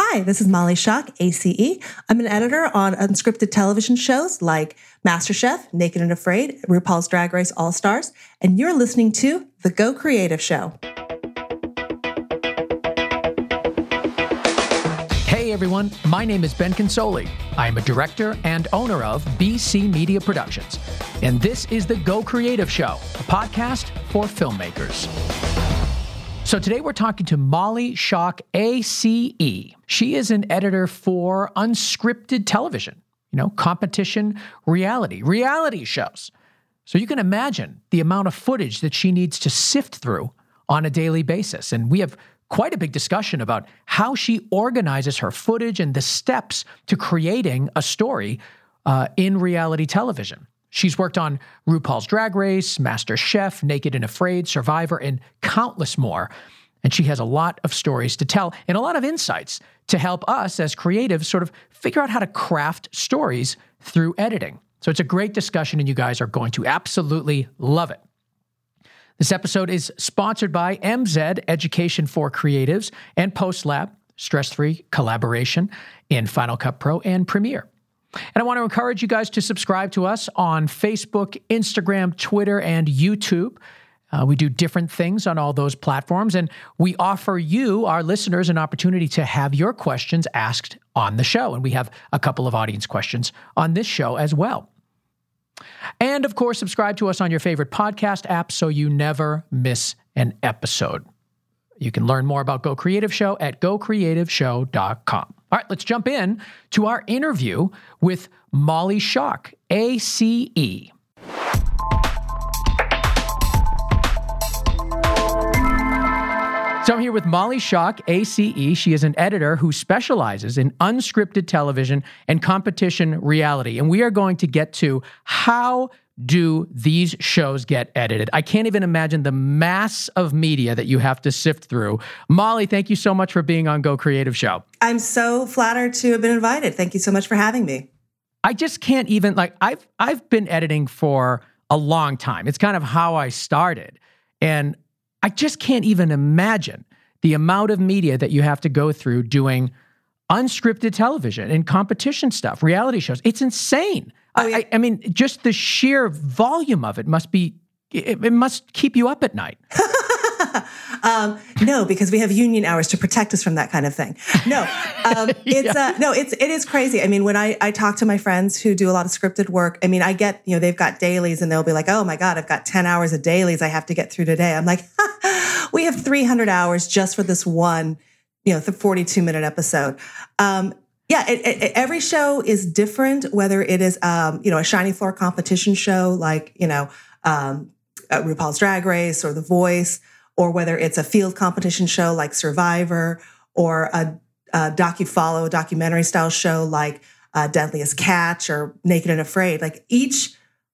Hi, this is Molly Shock, ACE. I'm an editor on unscripted television shows like MasterChef, Naked and Afraid, RuPaul's Drag Race All-Stars, and you're listening to The Go Creative Show. Hey everyone, my name is Ben Consoli. I am a director and owner of BC Media Productions, and this is The Go Creative Show, a podcast for filmmakers. So today we're talking to Molly Shock, ACE. She is an editor for unscripted television, competition reality shows. So you can imagine the amount of footage that she needs to sift through on a daily basis. And we have quite a big discussion about how she organizes her footage and the steps to creating a story in reality television. She's worked on RuPaul's Drag Race, MasterChef, Naked and Afraid, Survivor, and countless more. And she has a lot of stories to tell and a lot of insights to help us as creatives sort of figure out how to craft stories through editing. So it's a great discussion, and you guys are going to absolutely love it. This episode is sponsored by MZ Education for Creatives and PostLab, stress-free collaboration in Final Cut Pro and Premiere. And I want to encourage you guys to subscribe to us on Facebook, Instagram, Twitter, and YouTube. We do different things on all those platforms, and we offer you, our listeners, an opportunity to have your questions asked on the show. And we have a couple of audience questions on this show as well. And of course, subscribe to us on your favorite podcast app so you never miss an episode. You can learn more about Go Creative Show at gocreativeshow.com. All right, let's jump in to our interview with Molly Shock, ACE. So I'm here with Molly Shock, ACE. She is an editor who specializes in unscripted television and competition reality. And we are going to get to how do these shows get edited. I can't even imagine the mass of media that you have to sift through. Molly, thank you so much for being on Go Creative Show. I'm so flattered to have been invited. Thank you so much for having me. I just can't even, I've been editing for a long time. It's kind of how I started. And I just can't even imagine the amount of media that you have to go through doing unscripted television and competition stuff, reality shows. It's insane. Oh, yeah. I mean, just the sheer volume of it must be, it must keep you up at night. No, because we have union hours to protect us from that kind of thing. No, it is crazy. I mean, when I talk to my friends who do a lot of scripted work, I mean, I get, they've got dailies and they'll be like, oh my God, I've got 10 hours of dailies I have to get through today. I'm like, we have 300 hours just for this one, the 42-minute episode. Every show is different, whether it is, a shiny floor competition show like, RuPaul's Drag Race or The Voice, or whether it's a field competition show like Survivor, or a documentary style show like Deadliest Catch or Naked and Afraid. Like each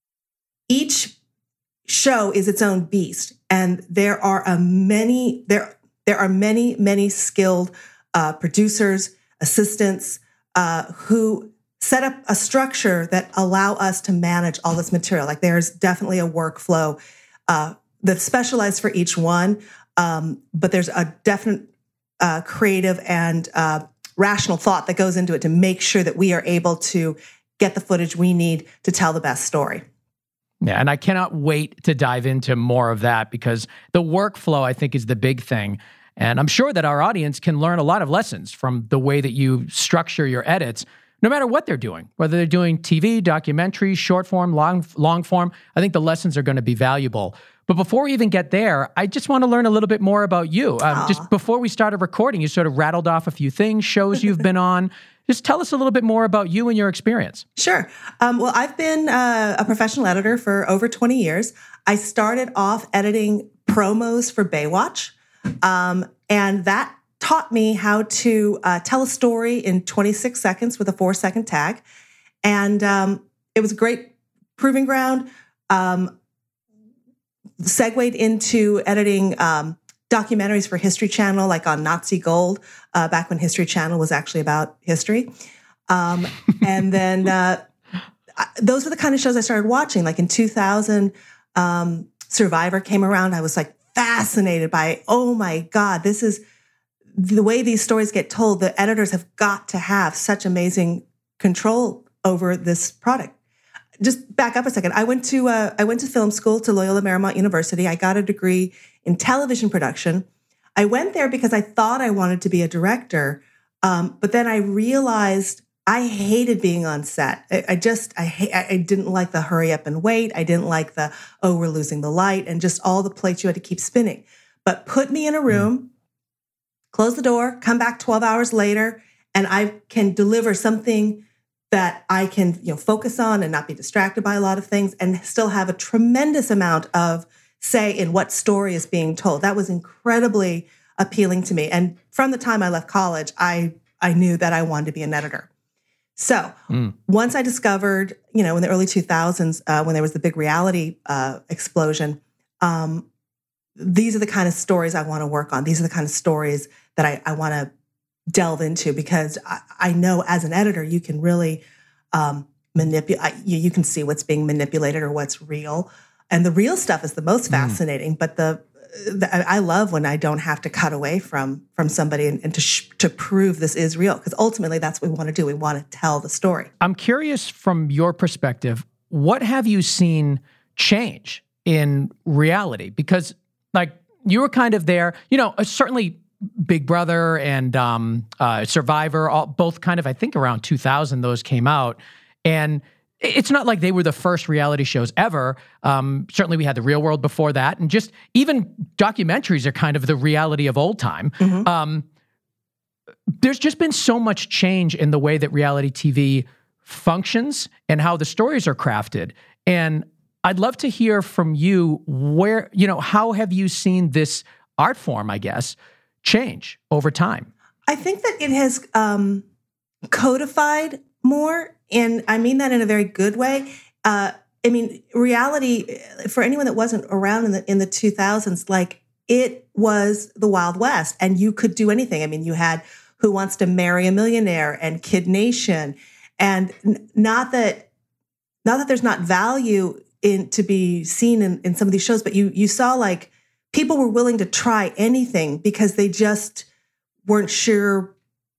show is its own beast, and there are many skilled producers, assistants who set up a structure that allow us to manage all this material. Like there's definitely a workflow that's specialized for each one, but there's a definite creative and rational thought that goes into it to make sure that we are able to get the footage we need to tell the best story. Yeah, and I cannot wait to dive into more of that, because the workflow, I think, is the big thing. And I'm sure that our audience can learn a lot of lessons from the way that you structure your edits, no matter what they're doing, whether they're doing TV, documentary, short form, long form. I think the lessons are going to be valuable. But before we even get there, I just want to learn a little bit more about you. Just before we started recording, you sort of rattled off a few things, shows you've been on. Just tell us a little bit more about you and your experience. Sure. Well, I've been a professional editor for over 20 years. I started off editing promos for Baywatch, and that taught me how to tell a story in 26 seconds with a 4-second tag. And it was a great proving ground. Segued into editing documentaries for History Channel, like on Nazi Gold, back when History Channel was actually about history. And then those were the kind of shows I started watching. Like in 2000, Survivor came around. I was like fascinated by, oh my God, this is the way these stories get told, the editors have got to have such amazing control over this product. Just back up a second. I went to film school to Loyola Marymount University. I got a degree in television production. I went there because I thought I wanted to be a director, but then I realized I hated being on set. I didn't like the hurry up and wait. I didn't like the, oh, we're losing the light, and just all the plates you had to keep spinning. But put me in a room, close the door, come back 12 hours later, and I can deliver something that I can, focus on and not be distracted by a lot of things, and still have a tremendous amount of say in what story is being told. That was incredibly appealing to me. And from the time I left college, I knew that I wanted to be an editor. So once I discovered, in the early 2000s, when there was the big reality explosion, these are the kind of stories I want to work on. These are the kind of stories that I want to delve into, because I know as an editor, you can really manipulate. You can see what's being manipulated or what's real. And the real stuff is the most fascinating. But I love when I don't have to cut away from somebody and to prove this is real, because ultimately that's what we want to do. We want to tell the story. I'm curious, from your perspective, what have you seen change in reality? Because you were kind of there, certainly Big Brother and Survivor, both kind of, I think around 2000, those came out. And it's not like they were the first reality shows ever. Certainly we had The Real World before that. And just even documentaries are kind of the reality of old time. Mm-hmm. There's just been so much change in the way that reality TV functions and how the stories are crafted. And I'd love to hear from you how have you seen this art form, I guess, change over time? I think that it has codified more. And I mean that in a very good way. Reality, for anyone that wasn't around in the 2000s, it was the Wild West, and you could do anything. You had Who Wants to Marry a Millionaire and Kid Nation, and not that there's not value to be seen in some of these shows, but you saw people were willing to try anything because they just weren't sure,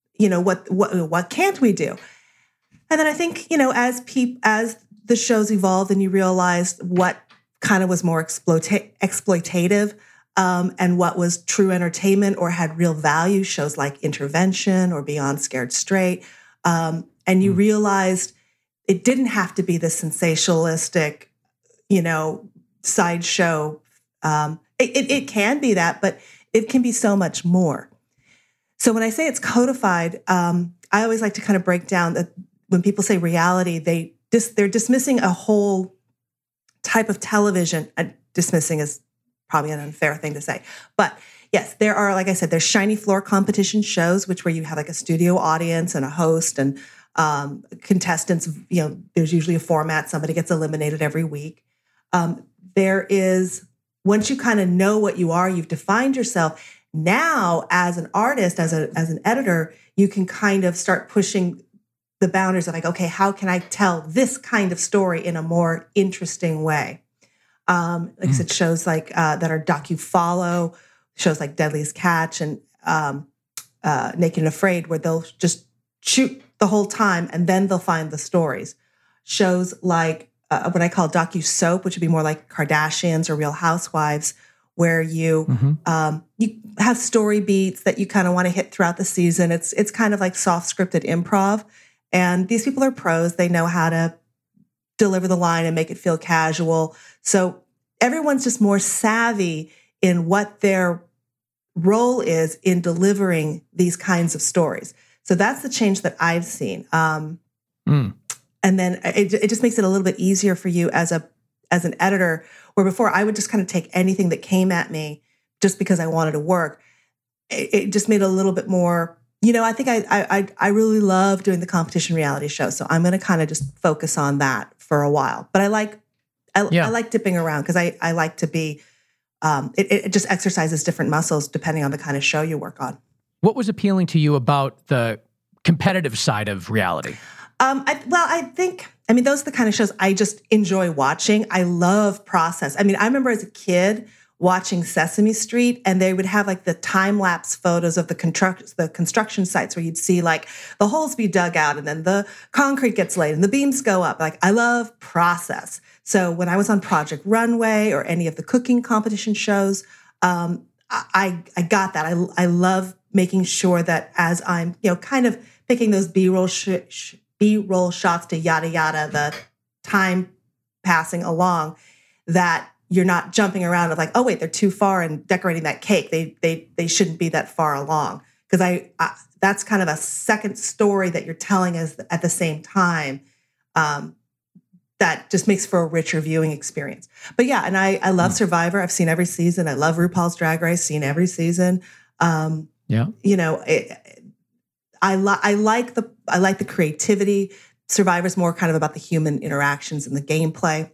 what can't we do? And then I think, as the shows evolved and you realized what kind of was more exploitative and what was true entertainment or had real value, shows like Intervention or Beyond Scared Straight, and you realized it didn't have to be the sensationalistic, sideshow. It can be that, but it can be so much more. So when I say it's codified, I always like to kind of break down that when people say reality, they're dismissing a whole type of television. Dismissing is probably an unfair thing to say. But yes, there are, like I said, there's shiny floor competition shows, where you have a studio audience and a host and contestants. There's usually a format. Somebody gets eliminated every week. There is, once you kind of know what you are, you've defined yourself. Now, as an artist, as an editor, you can kind of start pushing the boundaries of okay, how can I tell this kind of story in a more interesting way? I said, shows that are docu-follow, shows like Deadliest Catch and Naked and Afraid, where they'll just shoot the whole time and then they'll find the stories. Shows like what I call docu-soap, which would be more like Kardashians or Real Housewives, where you have story beats that you kind of want to hit throughout the season. It's kind of like soft scripted improv. And these people are pros. They know how to deliver the line and make it feel casual. So everyone's just more savvy in what their role is in delivering these kinds of stories. So that's the change that I've seen. And then it just makes it a little bit easier for you as an editor, where before I would just kind of take anything that came at me just because I wanted to work. It just made it a little bit more, I think I really love doing the competition reality show. So I'm going to kind of just focus on that for a while. But I like dipping around because I like to be, it just exercises different muscles depending on the kind of show you work on. What was appealing to you about the competitive side of reality? I think those are the kind of shows I just enjoy watching. I love process. I remember as a kid watching Sesame Street, and they would have like the time-lapse photos of the construction sites where you'd see like the holes be dug out and then the concrete gets laid and the beams go up. Like, I love process. So when I was on Project Runway or any of the cooking competition shows, I got that. I love making sure that as I'm, kind of picking those B-roll shots to yada yada, the time passing along, that you're not jumping around of like, oh wait, they're too far and decorating that cake. They shouldn't be that far along, because I that's kind of a second story that you're telling us at the same time. That just makes for a richer viewing experience. But yeah, and I love Survivor. I've seen every season. I love RuPaul's Drag Race. Seen every season. I like the creativity. Survivor's more kind of about the human interactions and the gameplay.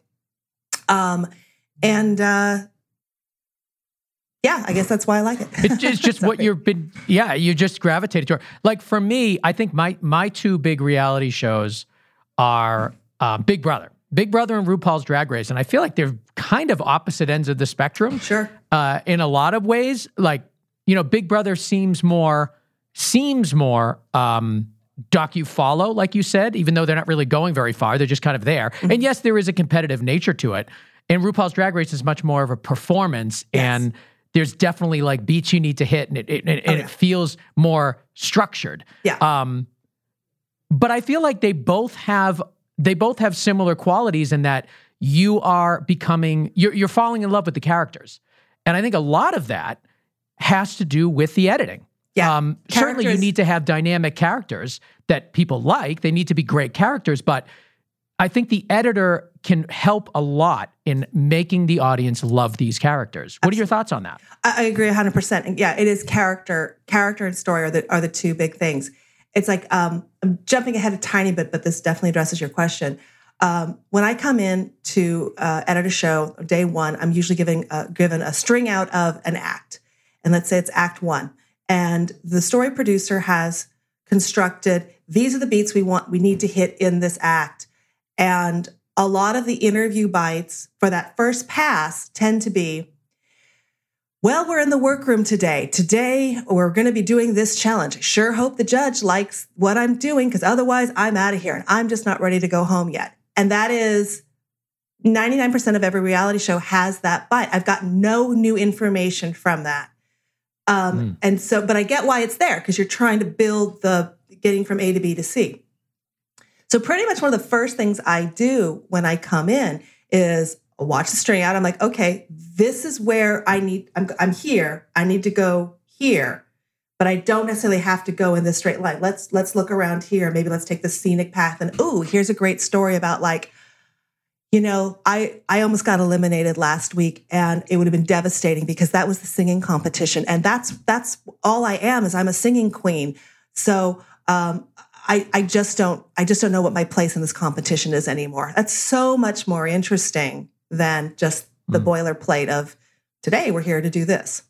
I guess that's why I like it. It's just what you just gravitated toward. Like for me, I think my two big reality shows are Big Brother and RuPaul's Drag Race. And I feel like they're kind of opposite ends of the spectrum. Sure. In a lot of ways, like, Big Brother seems more docu-follow, like you said, even though they're not really going very far. They're just kind of there. Mm-hmm. And yes, there is a competitive nature to it. And RuPaul's Drag Race is much more of a performance. Yes. And there's definitely like beats you need to hit, and it feels more structured. Yeah. But I feel like they both have similar qualities in that you are you're falling in love with the characters. And I think a lot of that has to do with the editing. Yeah. Certainly you need to have dynamic characters that people like. They need to be great characters, but I think the editor can help a lot in making the audience love these characters. What are your thoughts on that? I agree 100%. And yeah, it is character and story are the two big things. It's like, I'm jumping ahead a tiny bit, but this definitely addresses your question. When I come in to edit a show, day one, I'm usually given a string out of an act. And let's say it's act one. And the story producer has constructed, these are the beats we need to hit in this act. And a lot of the interview bites for that first pass tend to be, well, we're in the workroom today. Today, we're going to be doing this challenge. Sure hope the judge likes what I'm doing, because otherwise I'm out of here and I'm just not ready to go home yet. And that is 99% of every reality show has that bite. I've got no new information from that. And so, but I get why it's there, because you're trying to build the getting from A to B to C. So pretty much one of the first things I do when I come in is watch the string out. I'm like, okay, this is where I'm here. I need to go here, but I don't necessarily have to go in this straight line. Let's look around here. Maybe let's take the scenic path. And here's a great story about like, I almost got eliminated last week, and it would have been devastating because that was the singing competition. And that's all I am, is I'm a singing queen. So, I just don't know what my place in this competition is anymore. That's so much more interesting than just the boilerplate of today we're here to do this.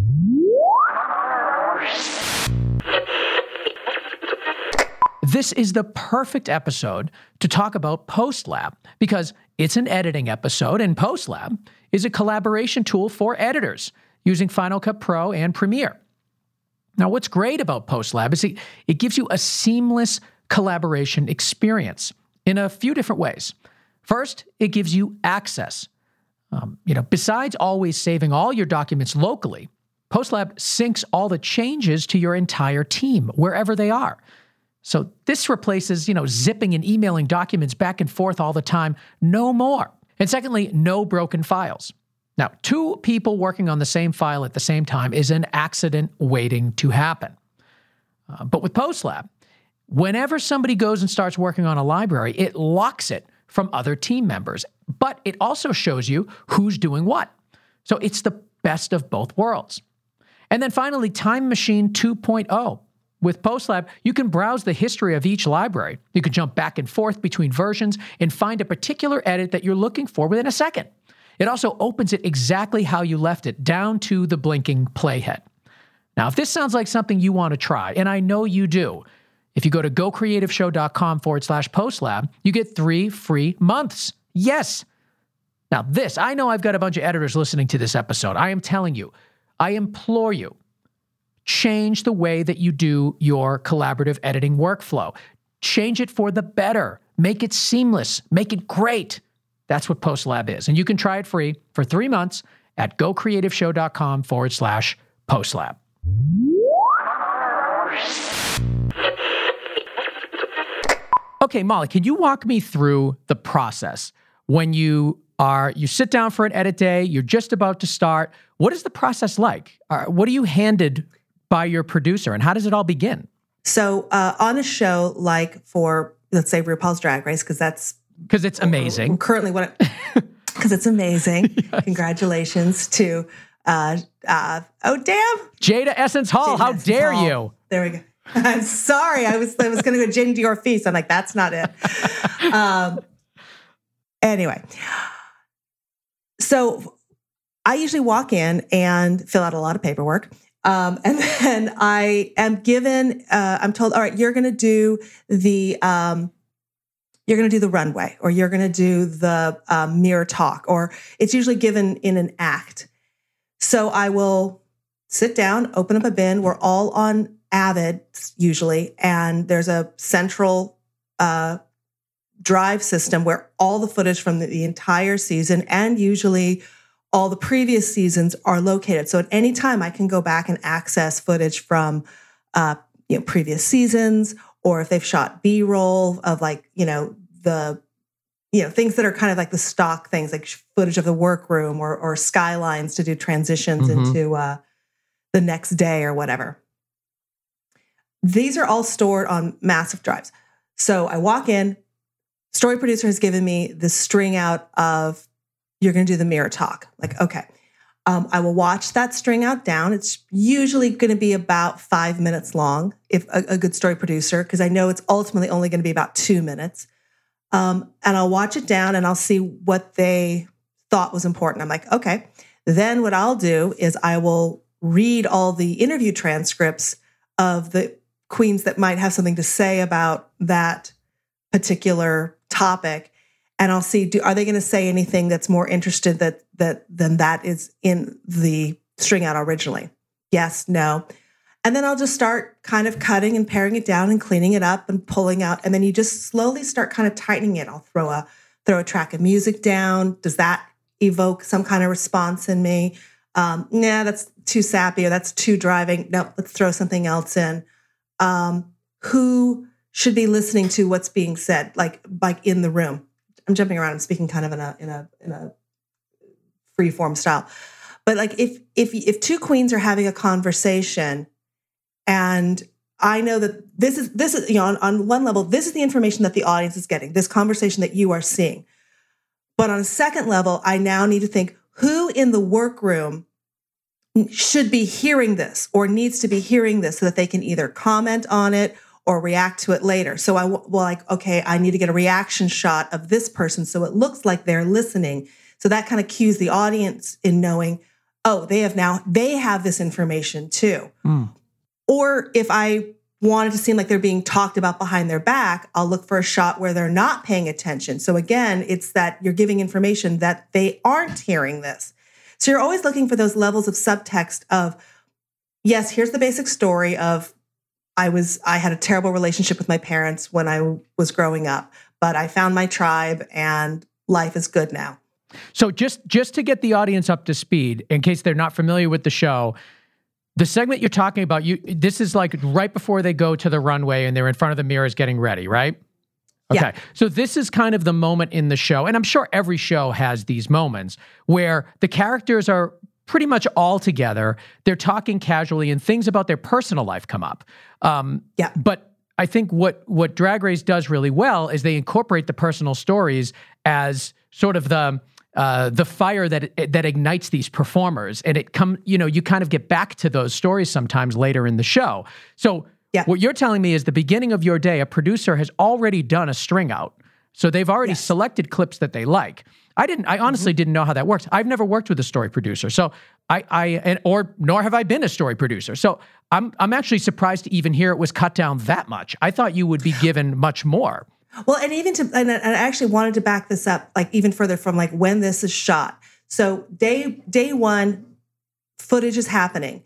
This is the perfect episode to talk about PostLab, because it's an editing episode, and PostLab is a collaboration tool for editors using Final Cut Pro and Premiere. Now, what's great about PostLab is it gives you a seamless collaboration experience in a few different ways. First, it gives you access. Besides always saving all your documents locally, PostLab syncs all the changes to your entire team, wherever they are. So this replaces, zipping and emailing documents back and forth all the time. No more. And secondly, no broken files. Now, two people working on the same file at the same time is an accident waiting to happen. But with PostLab, whenever somebody goes and starts working on a library, it locks it from other team members. But it also shows you who's doing what. So it's the best of both worlds. And then finally, Time Machine 2.0. With PostLab, you can browse the history of each library. You can jump back and forth between versions and find a particular edit that you're looking for within a second. It also opens it exactly how you left it, down to the blinking playhead. Now, if this sounds like something you want to try, and I know you do, if you go to gocreativeshow.com/PostLab, you get 3 free months. Yes, Now this, I know I've got a bunch of editors listening to this episode. I am telling you, I implore you, change the way that you do your collaborative editing workflow. Change it for the better. Make it seamless. Make it great. That's what PostLab is. And you can try it free for 3 months at gocreativeshow.com/PostLab. Okay, Molly, can you walk me through the process when you sit down for an edit day, you're just about to start. What is the process like? What are you handed by your producer, and how does it all begin? So on a show like for, let's say, RuPaul's Drag Race, because it's amazing. Currently, because it's amazing. Yes. Congratulations to Jada Essence Hall. How dare you? There we go. I'm sorry. I was going to go Jane Dior Feast. I'm like, that's not it. Anyway. So I usually walk in and fill out a lot of paperwork. And then I am given, I'm told, all right, you're going to do the runway, or you're going to do the mirror talk, or it's usually given in an act. So I will sit down, open up a bin. We're all on Avid usually. And there's a central, drive system where all the footage from the entire season and usually all the previous seasons are located. So at any time I can go back and access footage from previous seasons, or if they've shot B-roll of the things that are kind of like the stock things, like footage of the workroom or skylines to do transitions into the next day or whatever. These are all stored on massive drives. So I walk in. Story producer has given me the string out of, you're going to do the mirror talk. Like, okay. I will watch that string out down. It's usually going to be about 5 minutes long, if a good story producer, because I know it's ultimately only going to be about 2 minutes. And I'll watch it down and I'll see what they thought was important. I'm like, okay. Then what I'll do is I will read all the interview transcripts of the queens that might have something to say about that particular topic, and I'll see, are they going to say anything that's more interested than that is in the string out originally? Yes, no. And then I'll just start kind of cutting and paring it down and cleaning it up and pulling out. And then you just slowly start kind of tightening it. I'll throw a track of music down. Does that evoke some kind of response in me? Nah, that's too sappy, or that's too driving. No, let's throw something else in. Who should be listening to what's being said, like in the room? I'm jumping around. I'm speaking kind of in a free form style, but like if two queens are having a conversation, and I know that this is on one level, this is the information that the audience is getting, this conversation that you are seeing, but on a second level, I now need to think who in the workroom should be hearing this or needs to be hearing this so that they can either comment on it or react to it later. So I need to get a reaction shot of this person so it looks like they're listening. So that kind of cues the audience in knowing, oh, they have this information too. Mm. Or if I wanted to seem like they're being talked about behind their back, I'll look for a shot where they're not paying attention. So again, it's that you're giving information that they aren't hearing this. So you're always looking for those levels of subtext of, yes, here's the basic story of, I had a terrible relationship with my parents when I was growing up, but I found my tribe and life is good now. So just to get the audience up to speed, in case they're not familiar with the show, the segment you're talking about, this is like right before they go to the runway and they're in front of the mirrors getting ready, right? Okay. Yeah. So this is kind of the moment in the show, and I'm sure every show has these moments where the characters are pretty much all together. They're talking casually and things about their personal life come up. But I think what Drag Race does really well is they incorporate the personal stories as sort of the fire that ignites these performers, and you kind of get back to those stories sometimes later in the show. So what you're telling me is the beginning of your day, a producer has already done a string out. So they've already selected clips that they like. I honestly didn't know how that works. I've never worked with a story producer. So nor have I been a story producer. So I'm actually surprised to even hear it was cut down that much. I thought you would be given much more. Well, and and I actually wanted to back this up, like even further from like when this is shot. So day one, footage is happening.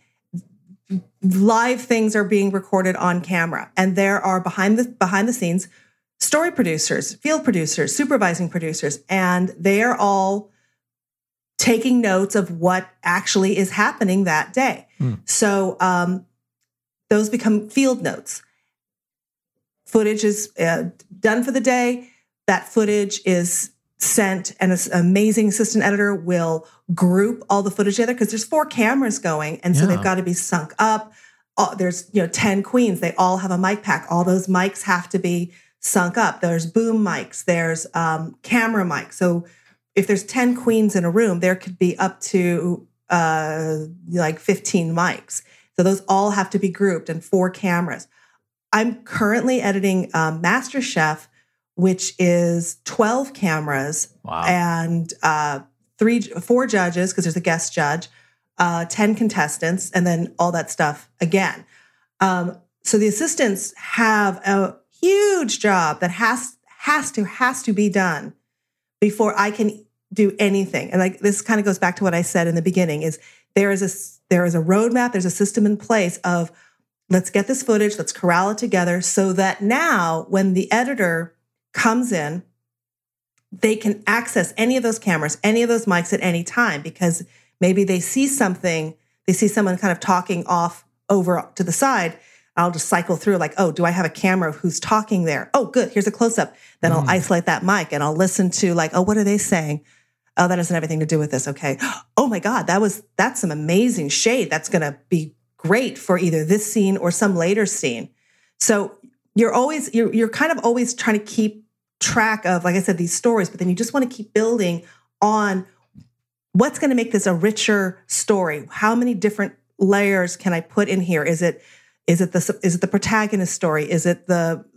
Live things are being recorded on camera, and there are behind the scenes story producers, field producers, supervising producers, and they are all taking notes of what actually is happening that day. So those become field notes. Footage is done for the day. That footage is sent, and an amazing assistant editor will group all the footage together because there's 4 cameras going, and so they've got to be sunk up. There's 10 queens. They all have a mic pack. All those mics have to be sunk up. There's boom mics. There's camera mics. So if there's 10 queens in a room, there could be up to like 15 mics. So those all have to be grouped, and 4 cameras. I'm currently editing MasterChef, which is 12 cameras and 4 judges, because there's a guest judge, 10 contestants, and then all that stuff again. So the assistants have a huge job that has to be done before I can do anything. And like this kind of goes back to what I said in the beginning: is there is a roadmap, there's a system in place of let's get this footage, let's corral it together so that now when the editor comes in, they can access any of those cameras, any of those mics at any time, because maybe they see something, they see someone kind of talking off over to the side. I'll just cycle through like, oh, do I have a camera of who's talking there? Oh, good. Here's a close-up. Then I'll isolate that mic and I'll listen to like, oh, what are they saying? Oh, that doesn't have anything to do with this. Okay. Oh my God, that's some amazing shade. That's going to be great for either this scene or some later scene. So you're kind of always trying to keep track of, like I said, these stories, but then you just want to keep building on what's going to make this a richer story. How many different layers can I put in here? Is it the protagonist story? Is it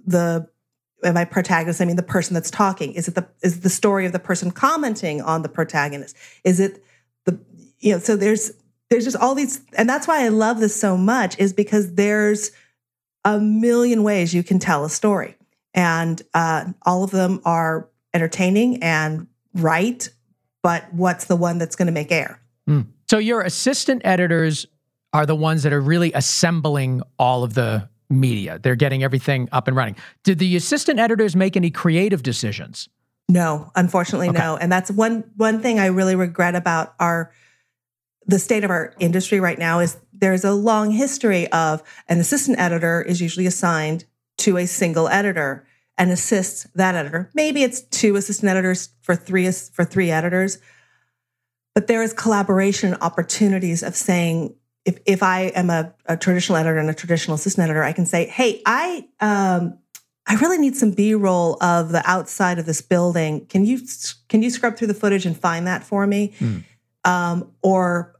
by protagonist, I mean the person that's talking? Is it the story of the person commenting on the protagonist? Is it so there's just all these, and that's why I love this so much, is because there's a million ways you can tell a story, and all of them are entertaining and right, but what's the one that's going to make air? So your assistant editors are the ones that are really assembling all of the media. They're getting everything up and running. Did the assistant editors make any creative decisions? No, unfortunately, no. And that's one thing I really regret about the state of our industry right now is there's a long history of an assistant editor is usually assigned to a single editor and assists that editor. Maybe it's 2 assistant editors for 3 editors, but there is collaboration opportunities of saying, if I am a traditional editor and a traditional assistant editor, I can say, hey, I really need some B-roll of the outside of this building. Can you scrub through the footage and find that for me? Or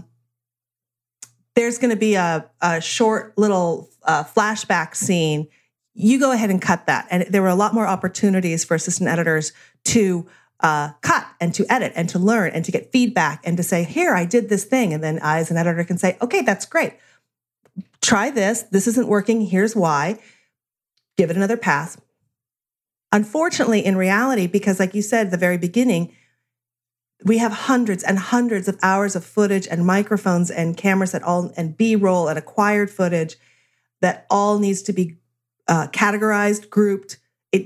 there's going to be a short little flashback scene. You go ahead and cut that. And there were a lot more opportunities for assistant editors to cut and to edit and to learn and to get feedback and to say, here, I did this thing. And then I, as an editor, can say, okay, that's great. Try this. This isn't working. Here's why. Give it another pass. Unfortunately, in reality, because like you said at the very beginning, we have hundreds and hundreds of hours of footage and microphones and cameras and B-roll and acquired footage that all needs to be categorized, grouped.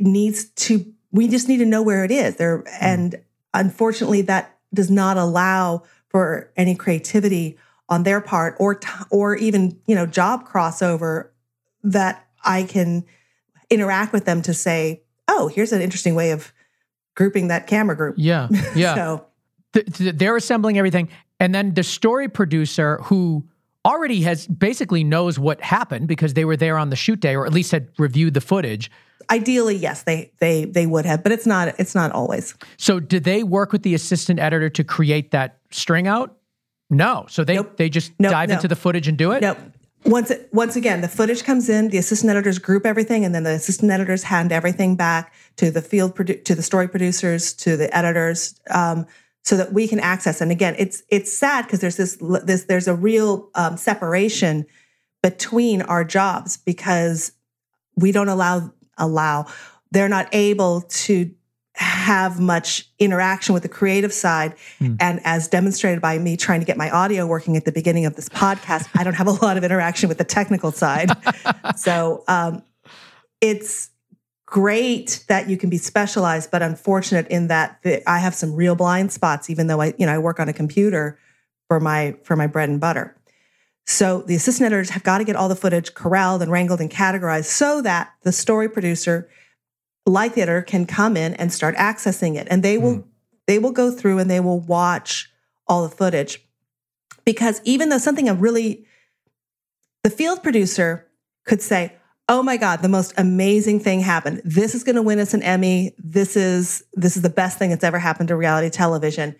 We just need to know where it is there. And unfortunately, that does not allow for any creativity on their part or even, job crossover that I can interact with them to say, oh, here's an interesting way of grouping that camera group. Yeah. So they're assembling everything. And then the story producer, who already basically knows what happened because they were there on the shoot day, or at least had reviewed the footage. Ideally, yes, they would have, but it's not always. So did they work with the assistant editor to create that string out? No. So they just dive into the footage and do it? Nope. Once again, the footage comes in, the assistant editors group everything, and then the assistant editors hand everything back to the to the story producers, to the editors, so that we can access. And again, it's sad because there's a real separation between our jobs because we don't allow they're not able to have much interaction with the creative side. And as demonstrated by me trying to get my audio working at the beginning of this podcast, I don't have a lot of interaction with the technical side. So it's great that you can be specialized, but unfortunate in that I have some real blind spots, even though I work on a computer for my bread and butter. So the assistant editors have got to get all the footage corralled and wrangled and categorized so that the story producer, like the editor, can come in and start accessing it. And they will go through and they will watch all the footage. Because even though the field producer could say, oh my God, the most amazing thing happened. This is going to win us an Emmy. This is the best thing that's ever happened to reality television.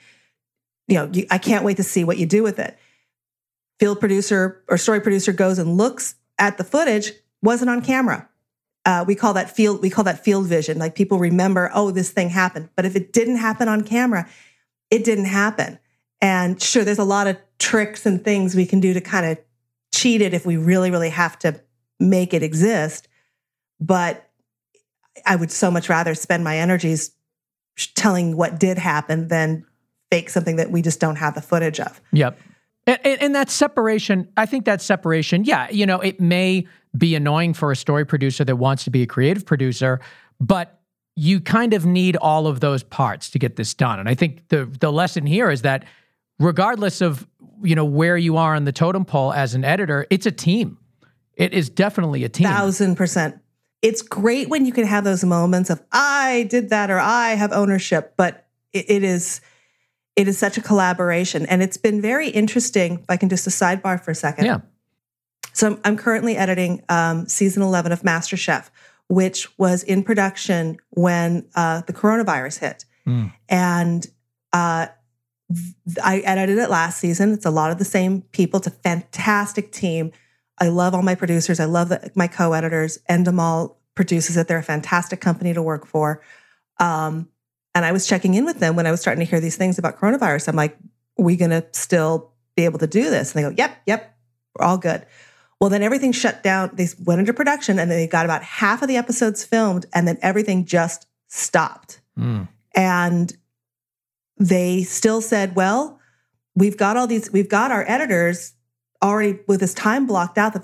I can't wait to see what you do with it. Field producer or story producer goes and looks at the footage, wasn't on camera. We call that field vision. Like, people remember, oh, this thing happened. But if it didn't happen on camera, it didn't happen. And sure, there's a lot of tricks and things we can do to kind of cheat it if we really, really have to make it exist. But I would so much rather spend my energies telling what did happen than fake something that we just don't have the footage of. Yep. And that separation, I think that separation, it may be annoying for a story producer that wants to be a creative producer, but you kind of need all of those parts to get this done. And I think the lesson here is that regardless of, where you are on the totem pole as an editor, it's a team. It is definitely a team. 1,000%. It's great when you can have those moments of, I did that, or I have ownership, but it is such a collaboration. And it's been very interesting. If I can just a sidebar for a second. Yeah. So I'm currently editing season 11 of MasterChef, which was in production when the coronavirus hit. And I edited it last season. It's a lot of the same people. It's a fantastic team. I love all my producers. I love my co-editors. Endemol produces it. They're a fantastic company to work for. And I was checking in with them when I was starting to hear these things about coronavirus. I'm like, are we going to still be able to do this? And they go, yep, we're all good. Well, then everything shut down. They went into production and they got about half of the episodes filmed, and then everything just stopped. And they still said, well, we've got our editors already with this time blocked out that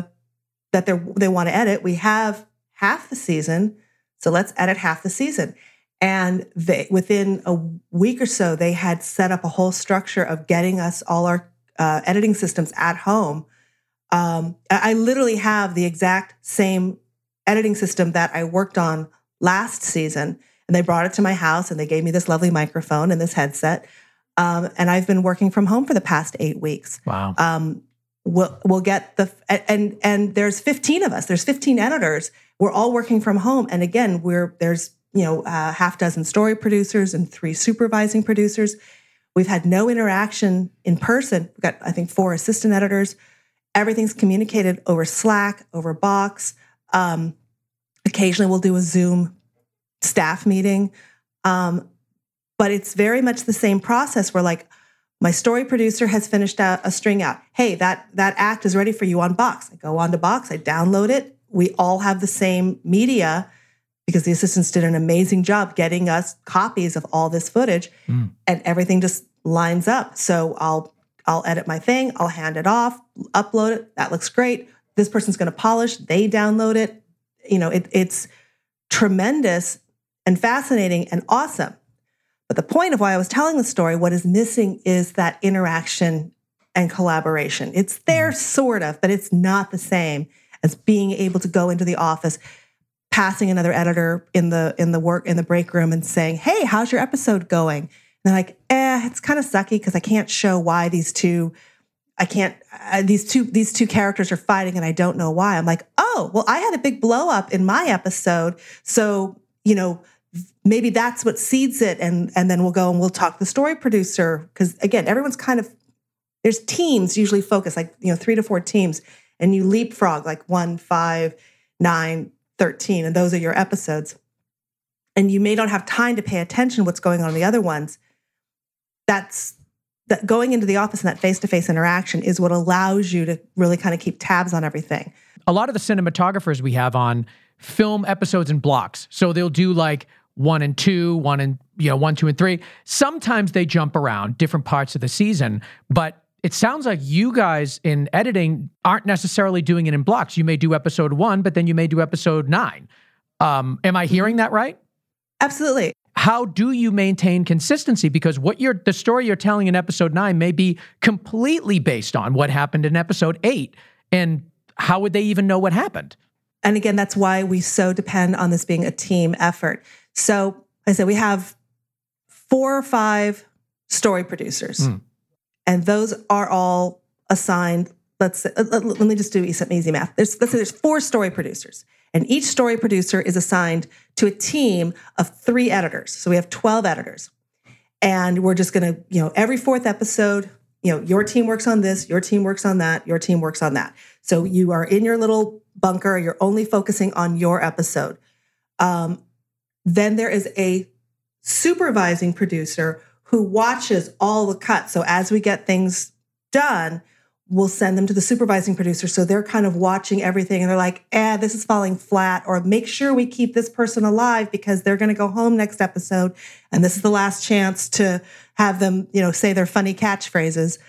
they want to edit. We have half the season, so let's edit half the season. And within a week or so, they had set up a whole structure of getting us all our editing systems at home. I literally have the exact same editing system that I worked on last season, and they brought it to my house, and they gave me this lovely microphone and this headset. And I've been working from home for the past 8 weeks. Wow. We'll get and there's 15 of us. There's 15 editors. We're all working from home. And again, there's half dozen story producers and 3 supervising producers. We've had no interaction in person. We've got, I think, 4 assistant editors. Everything's communicated over Slack, over Box. Occasionally we'll do a Zoom staff meeting. But it's very much the same process where, like, my story producer has finished a string out. Hey, that act is ready for you on Box. I go on to Box, I download it. We all have the same media because the assistants did an amazing job getting us copies of all this footage, and everything just lines up. So I'll edit my thing, I'll hand it off, upload it. That looks great. This person's going to polish. They download it. It's tremendous and fascinating and awesome. But the point of why I was telling the story, what is missing is that interaction and collaboration. It's there sort of, but it's not the same as being able to go into the office, passing another editor in the break room and saying, "Hey, how's your episode going?" And they're like, it's kind of sucky because I can't show why these two characters are fighting and I don't know why. I'm like, oh, well, I had a big blow up in my episode. So, maybe that's what seeds it. And then we'll go and we'll talk to the story producer. Because again, everyone's there's teams usually focused, like, 3 to 4 teams, and you leapfrog like 1, 5, 9, 13, and those are your episodes. And you may not have time to pay attention to what's going on in the other ones. That going into the office and that face-to-face interaction is what allows you to really kind of keep tabs on everything. A lot of the cinematographers we have on film episodes in blocks. So they'll do like 1 and 2, 1, 2, and 3. Sometimes they jump around different parts of the season, but it sounds like you guys in editing aren't necessarily doing it in blocks. You may do episode 1, but then you may do episode 9. Am I hearing that right? Absolutely. How do you maintain consistency? Because the story you're telling in episode 9 may be completely based on what happened in episode 8. And how would they even know what happened? And again, that's why we so depend on this being a team effort. So like I said, we have 4 or 5 story producers. And those are all assigned, let me just do some easy math. Let's say there's 4 story producers. And each story producer is assigned to a team of 3 editors. So we have 12 editors. And we're just going to, every 4th episode, your team works on this, your team works on that, your team works on that. So you are in your little bunker, you're only focusing on your episode. Then there is a supervising producer who watches all the cuts. So as we get things done, we'll send them to the supervising producer. So they're kind of watching everything and they're like, this is falling flat, or make sure we keep this person alive because they're going to go home next episode. And this is the last chance to have them, say their funny catchphrases.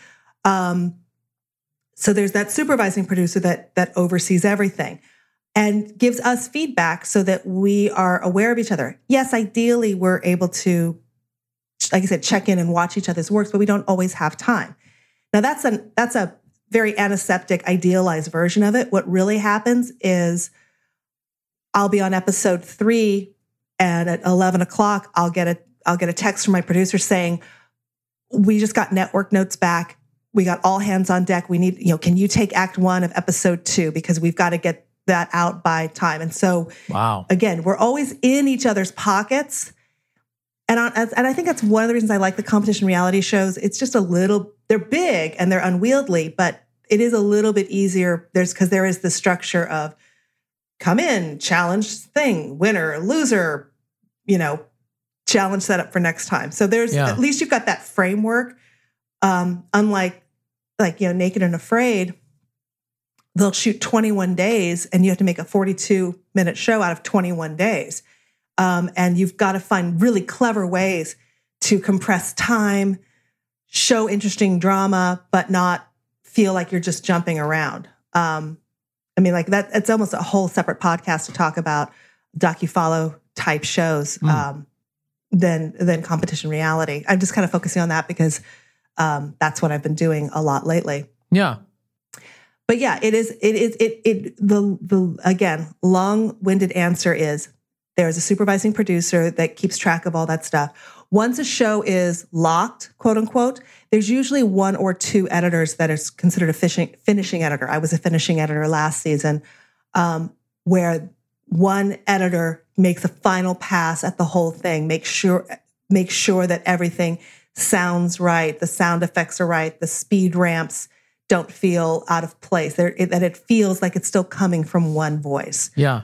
So there's that supervising producer that oversees everything and gives us feedback so that we are aware of each other. Yes, ideally we're able to, like I said, check in and watch each other's works, but we don't always have time. Now that's a very antiseptic, idealized version of it. What really happens is I'll be on episode 3 and at 11 o'clock, I'll get a text from my producer saying, we just got network notes back. We got all hands on deck. We need, can you take act 1 of episode 2? Because we've got to get that out by time. And so, Again, we're always in each other's pockets. And I think that's one of the reasons I like the competition reality shows. It's just they're big and they're unwieldy, but it is a little bit easier. Because there is the structure of come in, challenge thing, winner, loser, challenge set up for next time. So there's at least you've got that framework. Unlike Naked and Afraid, they'll shoot 21 days and you have to make a 42-minute show out of 21 days. And you've got to find really clever ways to compress time, show interesting drama, but not feel like you're just jumping around. That it's almost a whole separate podcast to talk about docu-follow type shows than competition reality. I'm just kind of focusing on that because that's what I've been doing a lot lately. Yeah. But yeah, the again, long-winded answer is there's a supervising producer that keeps track of all that stuff. Once a show is locked, quote unquote, there's usually 1 or 2 editors that is considered a finishing editor. I was a finishing editor last season, where one editor makes a final pass at the whole thing, make sure that everything sounds right, the sound effects are right, the speed ramps don't feel out of place, that it feels like it's still coming from one voice. Yeah.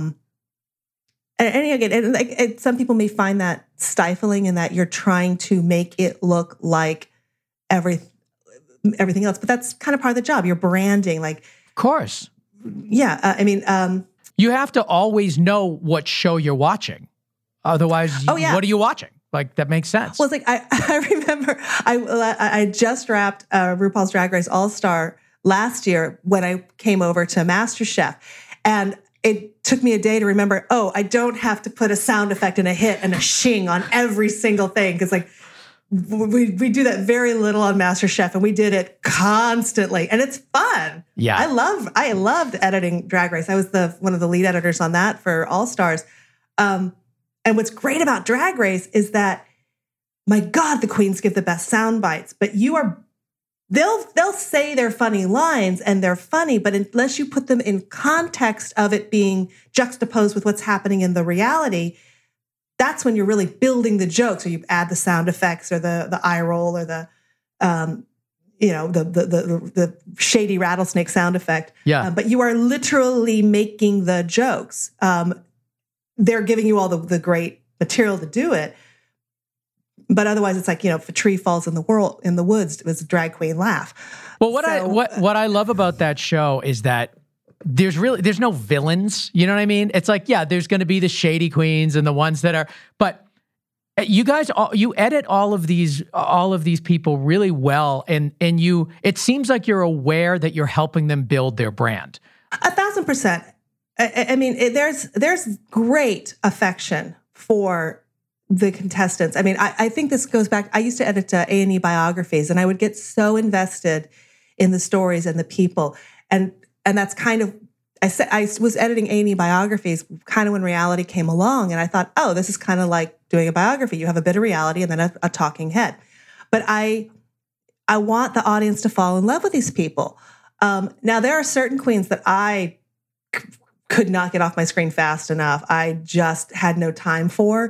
And again, some people may find that stifling in that you're trying to make it look like everything else, but that's kind of part of the job. You're branding, of course. Yeah, you have to always know what show you're watching. Otherwise, what are you watching? That makes sense. Well, it's I remember I just wrapped RuPaul's Drag Race All-Star last year when I came over to MasterChef, and it took me a day to remember, I don't have to put a sound effect and a hit and a shing on every single thing. Because we do that very little on MasterChef, and we did it constantly. And it's fun. Yeah. I loved editing Drag Race. I was one of the lead editors on that for All Stars. And what's great about Drag Race is that, my God, the queens give the best sound bites, but they'll say their funny lines and they're funny, but unless you put them in context of it being juxtaposed with what's happening in the reality, that's when you're really building the joke. So you add the sound effects or the eye roll or the shady rattlesnake sound effect. Yeah. But you are literally making the jokes. They're giving you all the great material to do it. But otherwise, it's if a tree falls in the woods, it was a drag queen laugh. Well, what I love about that show is that there's no villains. You know what I mean? It's like, yeah, there's going to be the shady queens and the ones that are, but you guys, you edit all of these people really well, and it seems like you're aware that you're helping them build their brand. 1,000%. I mean, there's great affection for the contestants. I mean, I think this goes back. I used to edit A&E biographies, and I would get so invested in the stories and the people, and that's kind of. I was editing A&E biographies kind of when reality came along, and I thought, oh, this is kind of like doing a biography. You have a bit of reality and then a talking head. But I want the audience to fall in love with these people. Now, there are certain queens that I could not get off my screen fast enough. I just had no time for.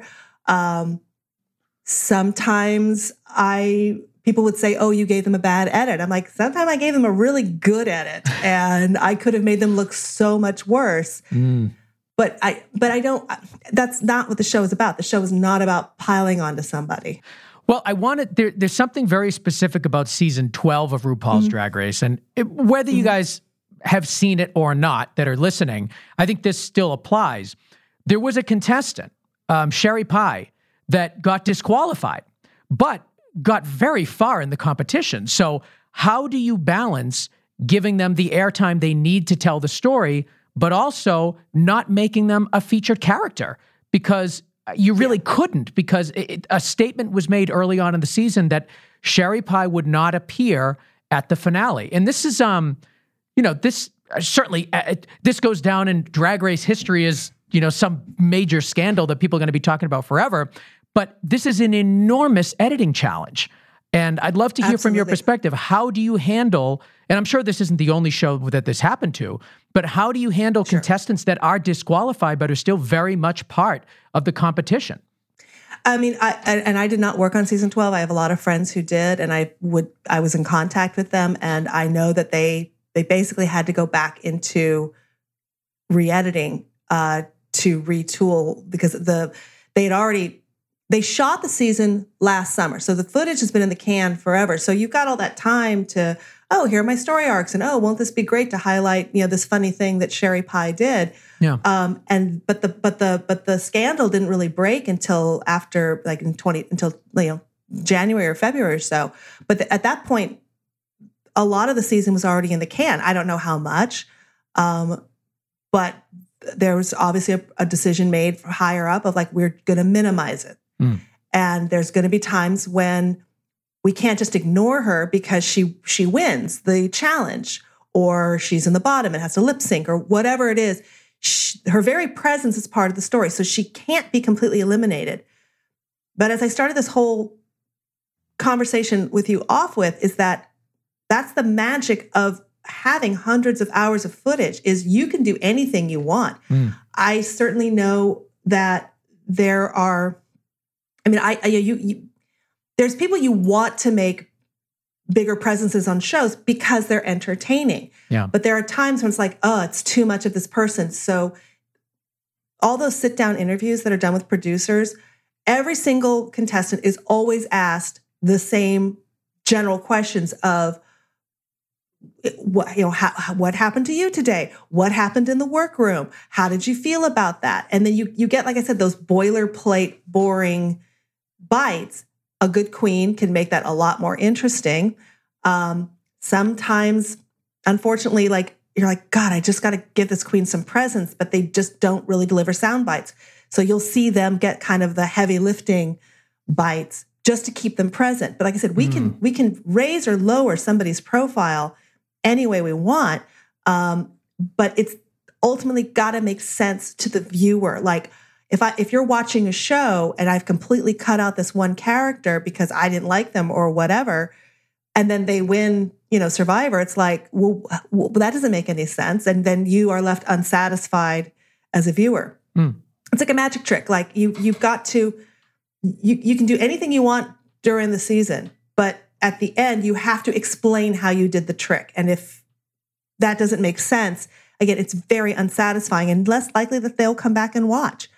Sometimes people would say, oh, you gave them a bad edit. I'm like, sometimes I gave them a really good edit, and I could have made them look so much worse. But I don't, that's not what the show is about. The show is not about piling onto somebody. Well, there's something very specific about season 12 of RuPaul's Drag Race. And whether you guys have seen it or not that are listening, I think this still applies. There was a contestant, Sherry Pie, that got disqualified, but got very far in the competition. So how do you balance giving them the airtime they need to tell the story, but also not making them a featured character? Because you really couldn't, because a statement was made early on in the season that Sherry Pie would not appear at the finale. And this is, this certainly, this goes down in Drag Race history as, some major scandal that people are going to be talking about forever. But this is an enormous editing challenge. And I'd love to hear from your perspective. How do you handle, and I'm sure this isn't the only show that this happened to, but how do you handle contestants that are disqualified but are still very much part of the competition? I mean, I did not work on season 12. I have a lot of friends who did, and I was in contact with them, and I know that they basically had to go back into re-editing to retool, because they shot the season last summer. So the footage has been in the can forever. So you've got all that time to, oh, here are my story arcs. And, oh, won't this be great to highlight, this funny thing that Sherry Pie did. Yeah. But the scandal didn't really break until after January or February or so. But at that point, a lot of the season was already in the can. I don't know how much, but there was obviously a decision made for higher up of we're going to minimize it. And there's going to be times when we can't just ignore her because she wins the challenge, or she's in the bottom and has to lip sync, or whatever it is. Her very presence is part of the story, so she can't be completely eliminated. But as I started this whole conversation with you off with, is that's the magic of having hundreds of hours of footage, is you can do anything you want. I certainly know that there are, there's people you want to make bigger presences on shows because they're entertaining. Yeah. But there are times when it's like, oh, it's too much of this person. So all those sit-down interviews that are done with producers, every single contestant is always asked the same general questions of, what happened to you today? What happened in the workroom? How did you feel about that? And then you get, like I said, those boilerplate, boring bites. A good queen can make that a lot more interesting. Sometimes, unfortunately, you're like, God, I just got to give this queen some presence, but they just don't really deliver sound bites. So you'll see them get kind of the heavy lifting bites just to keep them present. But like I said, we can raise or lower somebody's profile any way we want, but it's ultimately got to make sense to the viewer. Like if you're watching a show and I've completely cut out this one character because I didn't like them or whatever, and then they win, Survivor, it's like, well, that doesn't make any sense, and then you are left unsatisfied as a viewer. It's like a magic trick. Like you've got to, you can do anything you want during the season, but at the end, you have to explain how you did the trick. And if that doesn't make sense, again, it's very unsatisfying and less likely that they'll come back and watch.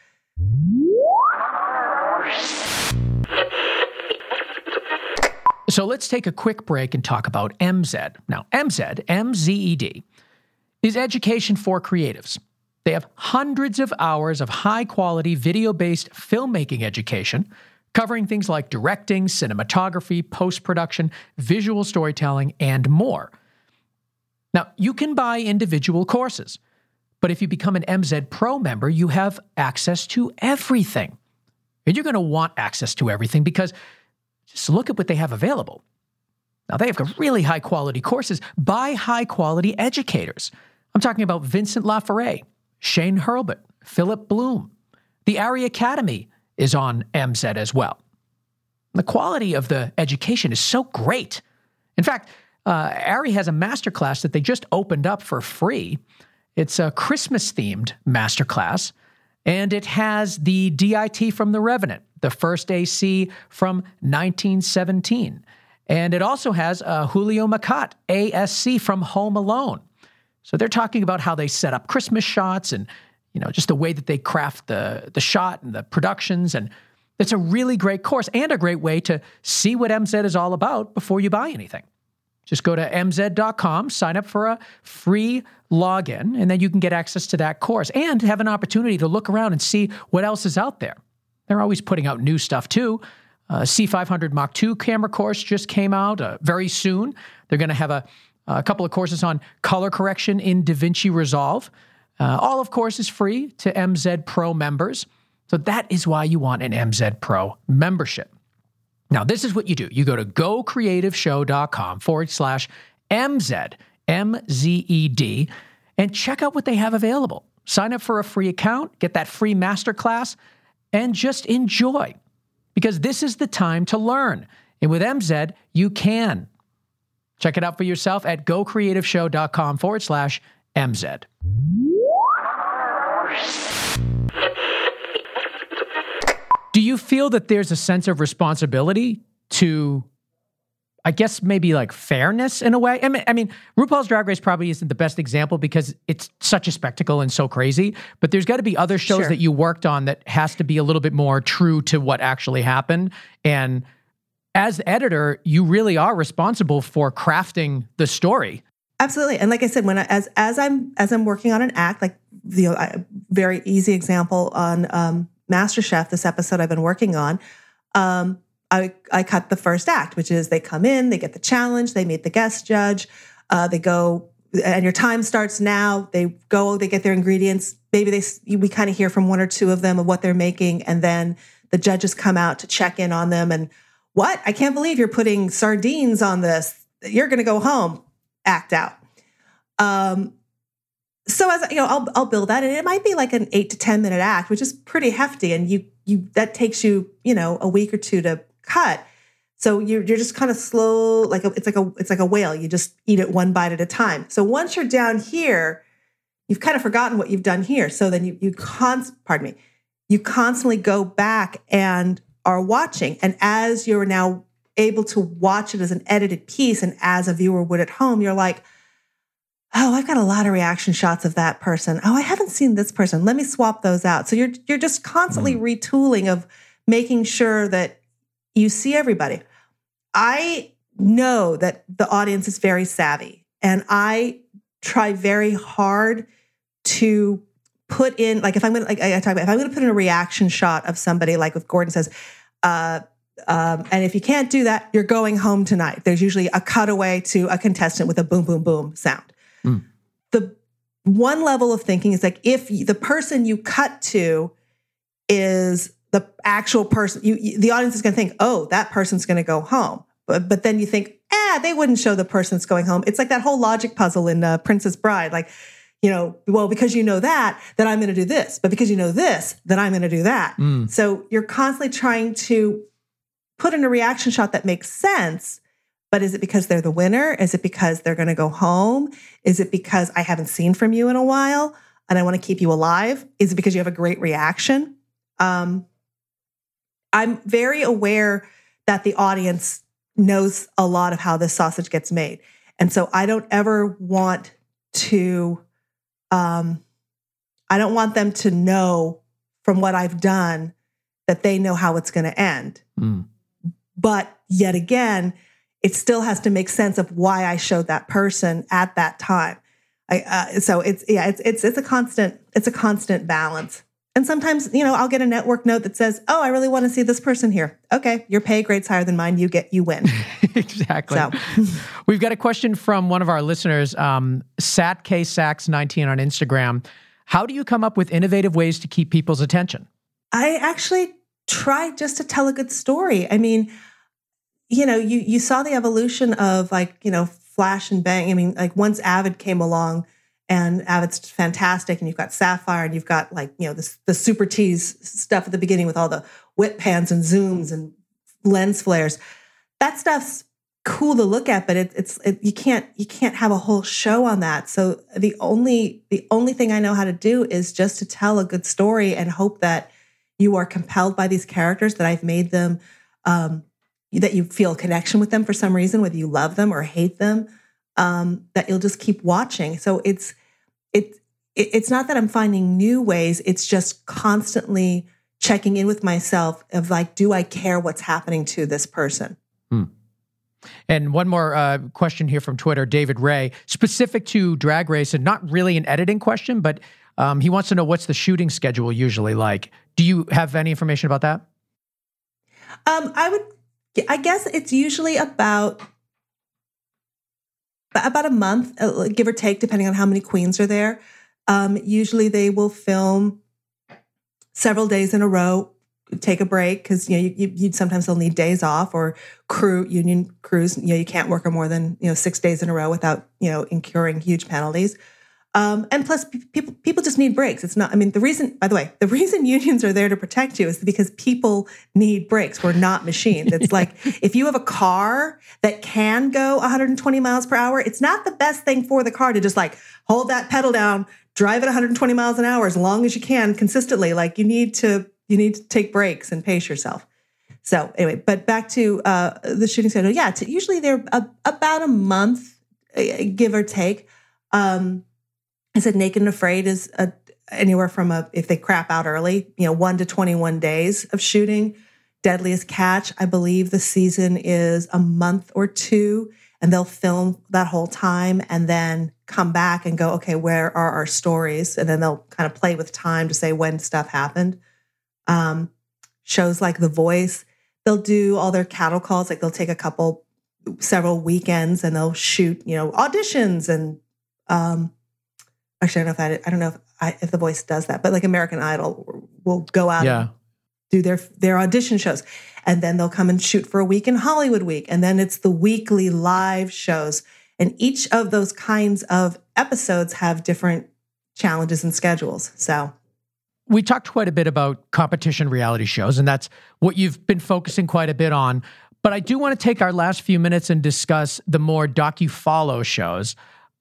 So let's take a quick break and talk about MZ. Now, MZ, M-Z-E-D, is Education for Creatives. They have hundreds of hours of high-quality video-based filmmaking education covering things like directing, cinematography, post-production, visual storytelling, and more. Now, you can buy individual courses, but if you become an MZ Pro member, you have access to everything. And you're going to want access to everything because just look at what they have available. Now, they have got really high-quality courses by high-quality educators. I'm talking about Vincent Laforet, Shane Hurlbut, Philip Bloom. The Ari Academy is on MZ as well. The quality of the education is so great. In fact, Ari has a masterclass that they just opened up for free. It's a Christmas-themed masterclass, and it has the DIT from The Revenant, the first AC from 1917. And it also has Julio Macat, ASC from Home Alone. So they're talking about how they set up Christmas shots and, just the way that they craft the shot and the productions. And it's a really great course and a great way to see what MZ is all about before you buy anything. Just go to mz.com, sign up for a free login, and then you can get access to that course and have an opportunity to look around and see what else is out there. They're always putting out new stuff too. C500 Mach II camera course just came out very soon. They're going to have a couple of courses on color correction in DaVinci Resolve. All, of course, is free to MZ Pro members. So that is why you want an MZ Pro membership. Now, this is what you do. You go to gocreativeshow.com/MZ, MZED, and check out what they have available. Sign up for a free account, get that free masterclass, and just enjoy. Because this is the time to learn. And with MZ, you can. Check it out for yourself at gocreativeshow.com/MZ. Do you feel that there's a sense of responsibility to, I guess, maybe like fairness in a way? I mean, RuPaul's Drag Race probably isn't the best example because it's such a spectacle and so crazy, but there's got to be other shows that you worked on that has to be a little bit more true to what actually happened. And as editor, you really are responsible for crafting the story. Absolutely. And like I said, when as I'm working on an act, like very easy example on MasterChef, this episode I've been working on, I cut the first act, which is they come in, they get the challenge, they meet the guest judge, they go, and your time starts now. They go, they get their ingredients. Maybe we kind of hear from one or two of them of what they're making, and then the judges come out to check in on them. And what? I can't believe you're putting sardines on this. You're going to go home. Act out. So as I'll build that, and it might be like an 8 to 10 minute act, which is pretty hefty, and you that takes you a week or two to cut. So you're just kind of slow, it's like a whale. You just eat it one bite at a time. So once you're down here, you've kind of forgotten what you've done here. So then you constantly go back and are watching, and as you're now able to watch it as an edited piece, and as a viewer would at home, you're like, oh, I've got a lot of reaction shots of that person. Oh, I haven't seen this person. Let me swap those out. So you're just constantly retooling of making sure that you see everybody. I know that the audience is very savvy, and I try very hard to put in, like if I'm going to put in a reaction shot of somebody, like if Gordon says, and if you can't do that, you're going home tonight. There's usually a cutaway to a contestant with a boom, boom, boom sound. The one level of thinking is like, if the person you cut to is the actual person, the audience is going to think, oh, that person's going to go home. But then you think, they wouldn't show the person that's going home. It's like that whole logic puzzle in Princess Bride. Like, well, because you know that, then I'm going to do this. But because you know this, then I'm going to do that. So you're constantly trying to put in a reaction shot that makes sense. But is it because they're the winner? Is it because they're going to go home? Is it because I haven't seen from you in a while and I want to keep you alive? Is it because you have a great reaction? I'm very aware that the audience knows a lot of how this sausage gets made. And so I don't ever want to, I don't want them to know from what I've done that they know how it's going to end. But yet again, it still has to make sense of why I showed that person at that time. So it's a constant balance. And sometimes, I'll get a network note that says, "Oh, I really want to see this person here." Okay, your pay grade's higher than mine. You win. Exactly. So. We've got a question from one of our listeners, SatKSax19 on Instagram. How do you come up with innovative ways to keep people's attention? I actually try just to tell a good story. I mean, you saw the evolution of Flash and Bang. I mean, like once Avid came along, and Avid's fantastic, and you've got Sapphire, and you've got the super tease stuff at the beginning with all the whip pans and zooms and lens flares. That stuff's cool to look at, but you can't have a whole show on that. So the only thing I know how to do is just to tell a good story and hope that you are compelled by these characters, that I've made them, that you feel a connection with them for some reason, whether you love them or hate them, that you'll just keep watching. So it's not that I'm finding new ways. It's just constantly checking in with myself of do I care what's happening to this person? And one more question here from Twitter, David Ray, specific to Drag Race, and not really an editing question, but he wants to know, what's the shooting schedule usually like? Do you have any information about that? I guess it's usually about a month, give or take, depending on how many queens are there. Usually they will film several days in a row, take a break, because you sometimes they'll need days off, or union crews, you can't work more than 6 days in a row without incurring huge penalties. And plus, people just need breaks. It's not. I mean, the reason unions are there to protect you is because people need breaks. We're not machines. It's like if you have a car that can go 120 miles per hour, it's not the best thing for the car to just hold that pedal down, drive at 120 miles an hour as long as you can consistently. You need to take breaks and pace yourself. So anyway, but back to the shooting schedule. Yeah, usually they're about a month, give or take. I said Naked and Afraid is anywhere from if they crap out early, 1 to 21 days of shooting. Deadliest Catch, I believe the season is a month or two, and they'll film that whole time and then come back and go, okay, where are our stories? And then they'll kind of play with time to say when stuff happened. Shows like The Voice, they'll do all their cattle calls. They'll take several weekends and they'll shoot, auditions and, actually, I don't know if The Voice does that, but American Idol will go out and do their audition shows, and then they'll come and shoot for a week in Hollywood Week, and then it's the weekly live shows, and each of those kinds of episodes have different challenges and schedules. So we talked quite a bit about competition reality shows, and that's what you've been focusing quite a bit on. But I do want to take our last few minutes and discuss the more docu-follow shows,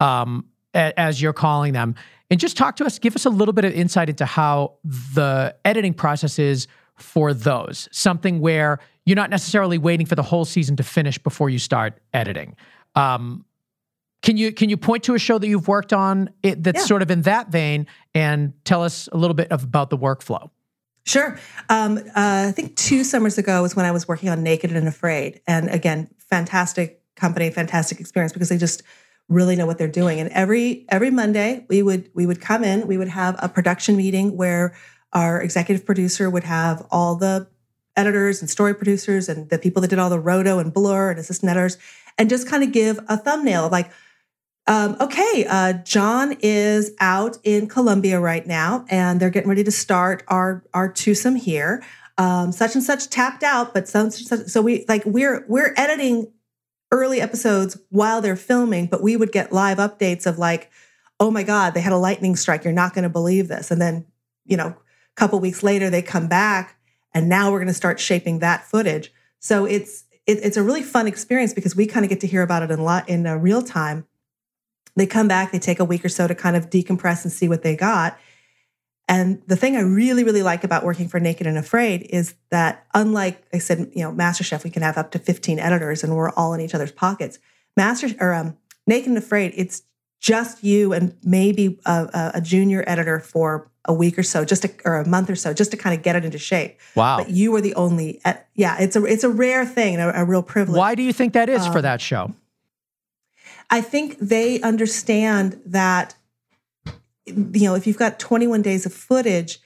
as you're calling them, and just talk to us, give us a little bit of insight into how the editing process is for those, something where you're not necessarily waiting for the whole season to finish before you start editing. Can you point to a show that you've worked on that's sort of in that vein, and tell us a little bit about the workflow? Sure. I think 2 summers ago was when I was working on Naked and Afraid. And again, fantastic company, fantastic experience, because they just really know what they're doing. And every Monday we would come in, we would have a production meeting where our executive producer would have all the editors and story producers and the people that did all the roto and blur and assistant editors, and just kind of give a thumbnail of okay, John is out in Colombia right now, and they're getting ready to start our twosome here. Such and such tapped out, but so we're editing early episodes while they're filming, but we would get live updates of oh my God, they had a lightning strike. You're not going to believe this. And then, a couple weeks later, they come back, and now we're going to start shaping that footage. So it's a really fun experience because we kind of get to hear about it in real time. They come back, they take a week or so to kind of decompress and see what they got. And the thing I really, really like about working for Naked and Afraid is that, unlike I said, MasterChef, we can have up to 15 editors and we're all in each other's pockets. Naked and Afraid, it's just you and maybe a junior editor for a week or so, or a month or so, just to kind of get it into shape. Wow! But you were the only. It's a rare thing, a real privilege. Why do you think that is for that show? I think they understand that, if you've got 21 days of footage,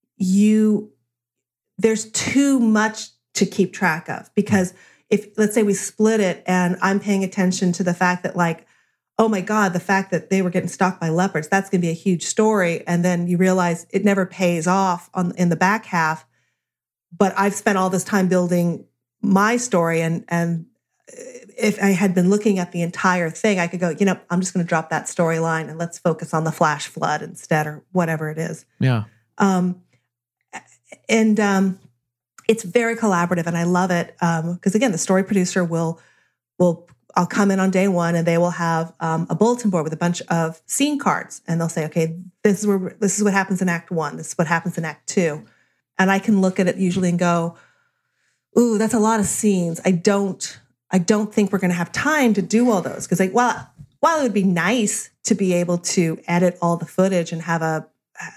there's too much to keep track of. Because if, let's say we split it and I'm paying attention to the fact that like, oh my God, the fact that they were getting stalked by leopards, that's going to be a huge story. And then you realize it never pays off in the back half. But I've spent all this time building my story. And if I had been looking at the entire thing, I could go, I'm just going to drop that storyline and let's focus on the flash flood instead, or whatever it is. Yeah. It's very collaborative, and I love it. Because again, the story producer I'll come in on day one, and they will have a bulletin board with a bunch of scene cards, and they'll say, okay, this is what happens in Act 1. This is what happens in Act 2. And I can look at it usually and go, ooh, that's a lot of scenes. I don't think we're going to have time to do all those. Because while it would be nice to be able to edit all the footage and have a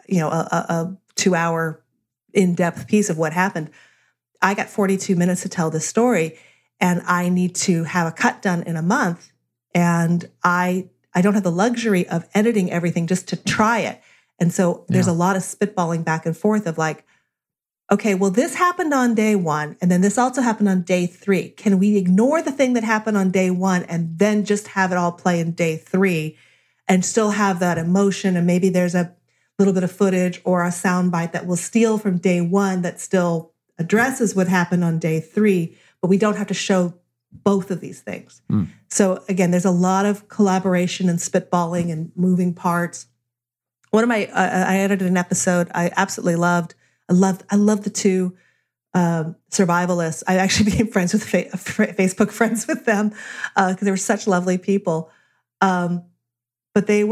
2-hour in-depth piece of what happened, I got 42 minutes to tell this story, and I need to have a cut done in a month. And I don't have the luxury of editing everything just to try it. And so there's a lot of spitballing back and forth of like, okay, well, this happened on day 1, and then this also happened on day 3. Can we ignore the thing that happened on day 1 and then just have it all play in day 3 and still have that emotion? And maybe there's a little bit of footage or a soundbite that we'll steal from day 1 that still addresses what happened on day 3, but we don't have to show both of these things. So again, there's a lot of collaboration and spitballing and moving parts. I edited an episode I absolutely loved. I love the two survivalists. I actually became friends with Facebook friends with them because they were such lovely people. But they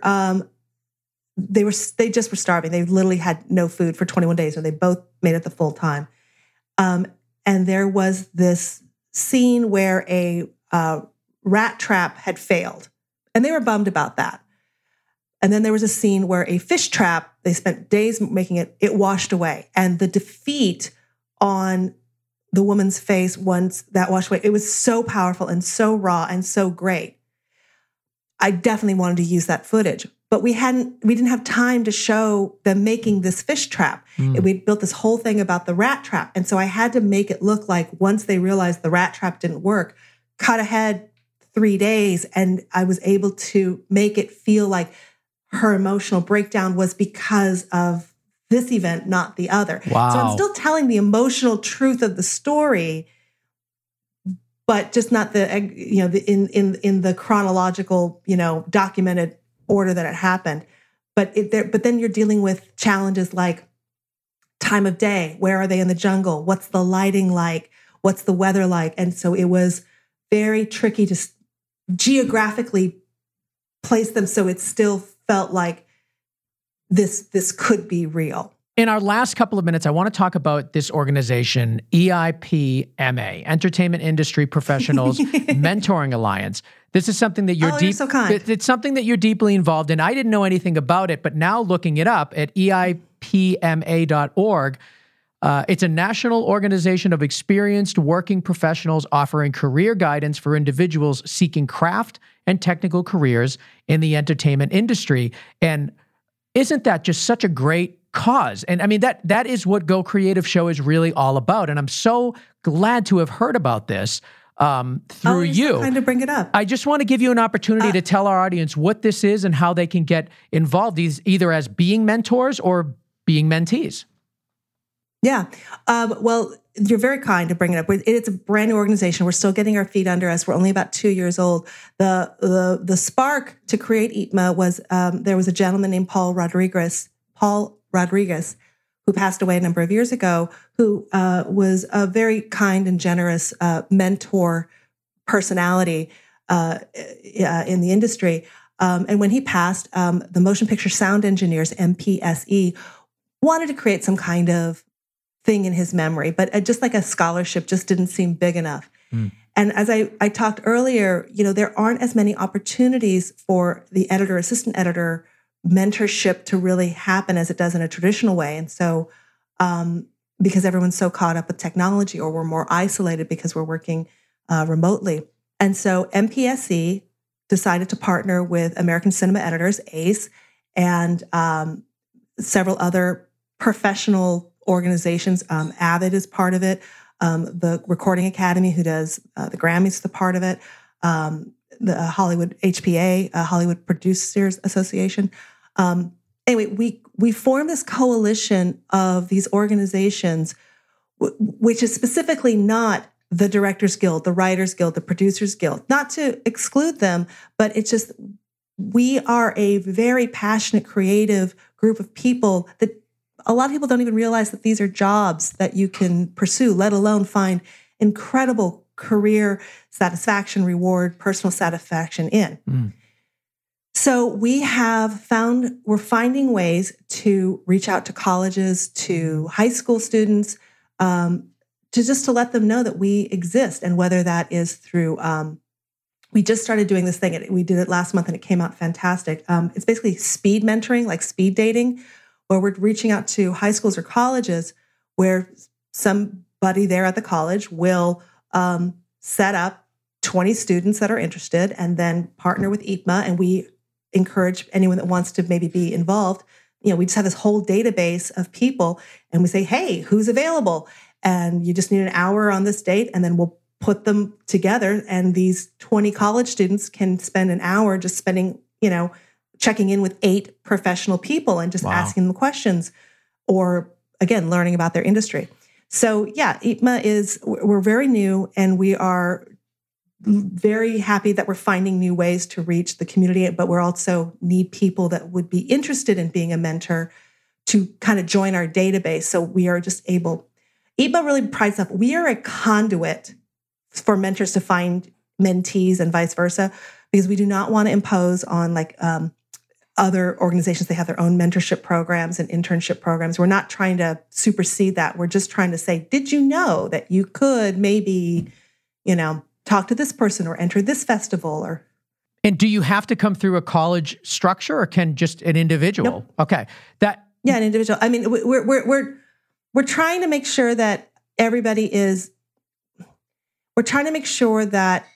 just were starving. They literally had no food for 21 days, and they both made it the full time. And there was this scene where a rat trap had failed, and they were bummed about that. And then there was a scene where a fish trap, they spent days making it washed away. And the defeat on the woman's face once that washed away, it was so powerful and so raw and so great. I definitely wanted to use that footage, but we didn't have time to show them making this fish trap. We'd built this whole thing about the rat trap. And so I had to make it look like once they realized the rat trap didn't work, cut ahead 3 days. And I was able to make it feel like her emotional breakdown was because of this event, not the other. Wow. So I'm still telling the emotional truth of the story, but just not in the chronological, documented order that it happened. But then you're dealing with challenges like time of day. Where are they in the jungle? What's the lighting like? What's the weather like? And so it was very tricky to geographically place them so it still felt like this could be real. In our last couple of minutes, I want to talk about this organization, EIPMA, Entertainment Industry Professionals Mentoring Alliance. This is something that you're so kind. It's something that you're deeply involved in. I didn't know anything about it, but now looking it up at EIPMA.org, it's a national organization of experienced working professionals offering career guidance for individuals seeking craft and technical careers in the entertainment industry. And isn't that just such a great cause? And I mean, that is what Go Creative Show is really all about. And I'm so glad to have heard about this through you. So kind to bring it up. I just want to give you an opportunity to tell our audience what this is and how they can get involved, either as being mentors or being mentees. Yeah. Well, you're very kind to bring it up. It's a brand new organization. We're still getting our feet under us. We're only about 2 years old. The spark to create EIPMA was there was a gentleman named Paul Rodriguez, who passed away a number of years ago, who was a very kind and generous mentor personality in the industry. And when he passed, the Motion Picture Sound Engineers, MPSE, wanted to create some kind of thing in his memory, but just like a scholarship just didn't seem big enough. And as I talked earlier, there aren't as many opportunities for the editor, assistant editor mentorship to really happen as it does in a traditional way. And so, because everyone's so caught up with technology, or we're more isolated because we're working remotely. And so MPSE decided to partner with American Cinema Editors, ACE, and several other professional organizations. Avid is part of it. The Recording Academy, who does the Grammys, is the part of it. The Hollywood HPA, Hollywood Producers Association. Anyway, we formed this coalition of these organizations, which is specifically not the Directors Guild, the Writers Guild, the Producers Guild, not to exclude them, but it's just, we are a very passionate, creative group of people that a lot of people don't even realize that these are jobs that you can pursue, let alone find incredible career satisfaction, reward, personal satisfaction in. So we're finding ways to reach out to colleges, to high school students, to let them know that we exist. And whether that is through, we just started doing this thing. We did it last month and it came out fantastic. It's basically speed mentoring, like speed dating, where we're reaching out to high schools or colleges where somebody there at the college will set up 20 students that are interested and then partner with IPMA. And we encourage anyone that wants to maybe be involved. We just have this whole database of people and we say, hey, who's available? And you just need an hour on this date, and then we'll put them together. And these 20 college students can spend an hour just spending, checking in with 8 professional people and just asking them questions, or again, learning about their industry. So yeah, IPMA we're very new, and we are very happy that we're finding new ways to reach the community, but we're also need people that would be interested in being a mentor to kind of join our database. So we are just able, IPMA really prides up, we are a conduit for mentors to find mentees and vice versa, because we do not want to impose on other organizations. They have their own mentorship programs and internship programs. We're not trying to supersede that. We're just trying to say, did you know that you could maybe, talk to this person or enter this festival? And do you have to come through a college structure, or can just an individual? Nope. Okay. An individual. I mean, we're trying to make sure that everybody is. We're trying to make sure that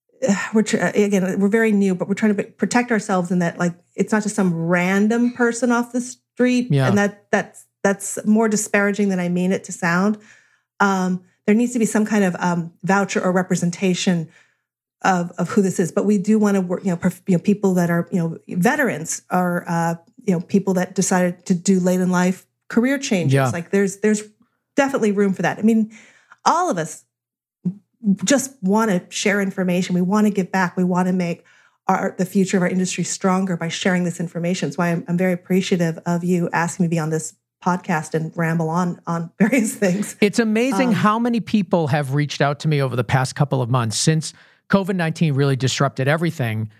we're very new, but we're trying to protect ourselves in that, it's not just some random person off the street, and that's more disparaging than I mean it to sound. There needs to be some kind of voucher or representation of who this is. But we do want to work, people that are, veterans, or people that decided to do late in life career changes. Yeah. There's definitely room for that. I mean, all of us just want to share information. We want to give back. We want to make the future of our industry stronger by sharing this information. That's why I'm very appreciative of you asking me to be on this podcast and ramble on various things. It's amazing how many people have reached out to me over the past couple of months since COVID-19 really disrupted everything,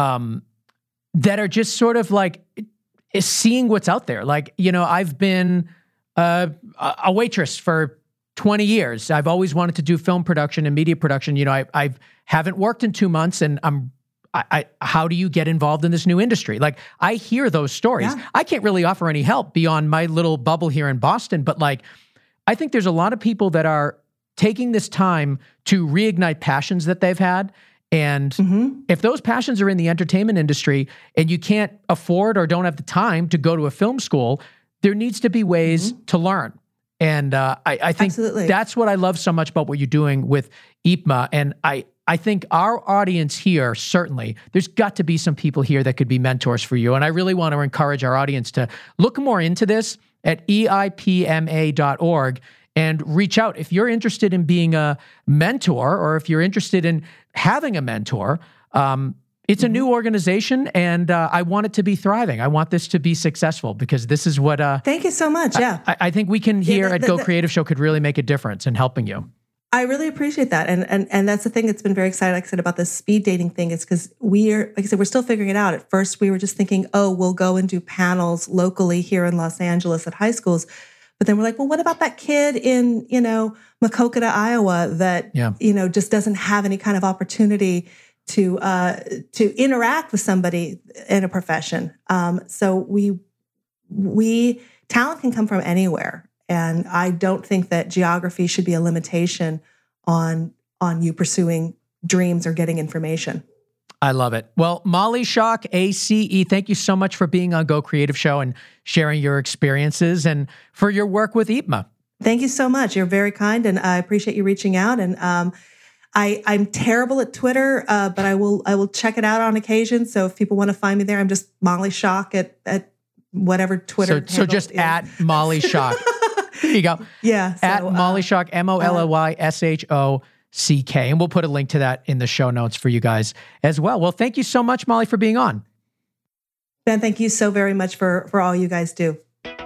that are just sort of seeing what's out there. I've been a waitress for 20 years. I've always wanted to do film production and media production. I haven't worked in 2 months, and how do you get involved in this new industry? I hear those stories. Yeah. I can't really offer any help beyond my little bubble here in Boston, but I think there's a lot of people that are taking this time to reignite passions that they've had. And if those passions are in the entertainment industry and you can't afford or don't have the time to go to a film school, there needs to be ways to learn. And I think Absolutely. That's what I love so much about what you're doing with IPMA. And I think our audience here, certainly, there's got to be some people here that could be mentors for you. And I really want to encourage our audience to look more into this at eipma.org and reach out. If you're interested in being a mentor, or if you're interested in having a mentor, it's a new organization, and I want it to be thriving. I want this to be successful, because this is what... Thank you so much, yeah. I think we can here at Go Creative Show could really make a difference in helping you. I really appreciate that. And that's the thing that's been very exciting, like I said, about this speed dating thing, is because we're still figuring it out. At first, we were just thinking, we'll go and do panels locally here in Los Angeles at high schools. But then we're like, well, what about that kid in, Maquoketa, Iowa, that, just doesn't have any kind of opportunity to interact with somebody in a profession. So talent can come from anywhere. And I don't think that geography should be a limitation on you pursuing dreams or getting information. I love it. Well, Molly Shock, ACE, thank you so much for being on Go Creative Show and sharing your experiences and for your work with IPMA. Thank you so much. You're very kind, and I appreciate you reaching out. And I'm terrible at Twitter, but I will check it out on occasion. So if people want to find me there, I'm just Molly Shock at whatever Twitter. So just at Molly Shock. There you go. Yeah. So, at Molly Shock, MOLLYSHOCK. And we'll put a link to that in the show notes for you guys as well. Well, thank you so much, Molly, for being on. Ben, thank you so very much for all you guys do.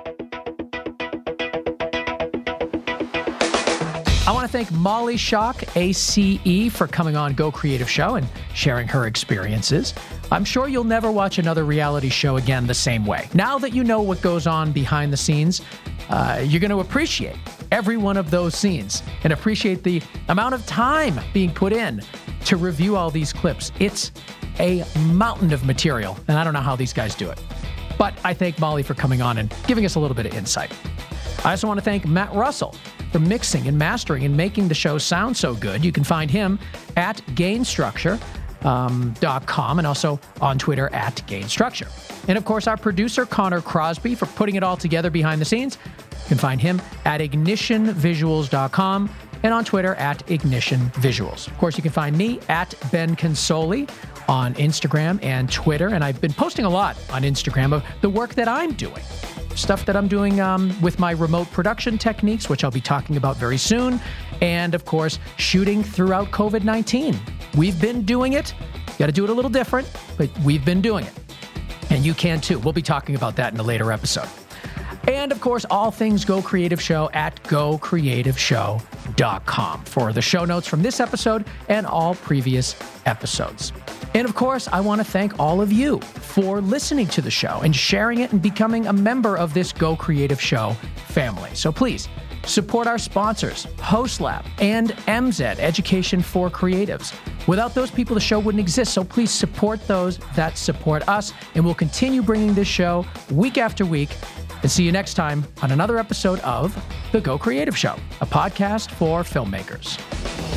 I want to thank Molly Shock, ACE, for coming on Go Creative Show and sharing her experiences. I'm sure you'll never watch another reality show again the same way. Now that you know what goes on behind the scenes, you're going to appreciate every one of those scenes and appreciate the amount of time being put in to review all these clips. It's a mountain of material, and I don't know how these guys do it. But I thank Molly for coming on and giving us a little bit of insight. I also want to thank Matt Russell for mixing and mastering and making the show sound so good. You can find him at gainstructure.com and also on Twitter at gainstructure. And of course, our producer, Connor Crosby, for putting it all together behind the scenes. You can find him at ignitionvisuals.com and on Twitter at ignitionvisuals. Of course, you can find me at Ben Consoli on Instagram and Twitter. And I've been posting a lot on Instagram of the work that I'm doing. Stuff that I'm doing with my remote production techniques, which I'll be talking about very soon. And of course, shooting throughout COVID-19. We've been doing it. Got to do it a little different, but we've been doing it. And you can too. We'll be talking about that in a later episode. And of course, all things Go Creative Show at gocreativeshow.com for the show notes from this episode and all previous episodes. And of course, I want to thank all of you for listening to the show and sharing it and becoming a member of this Go Creative Show family. So please support our sponsors, HostLab and MZ, Education for Creatives. Without those people, the show wouldn't exist. So please support those that support us. And we'll continue bringing this show week after week. And see you next time on another episode of The Go Creative Show, a podcast for filmmakers.